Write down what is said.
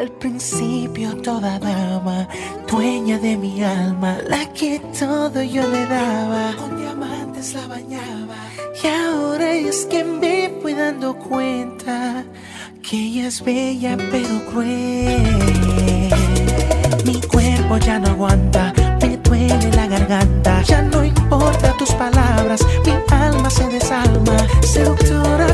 Al principio toda dama, dueña de mi alma, la que todo yo le daba, con diamantes la bañaba. Y ahora es que me fui dando cuenta que ella es bella pero cruel. Mi cuerpo ya no aguanta, me duele la garganta. Ya no importa tus palabras, mi alma se desalma. Seductora,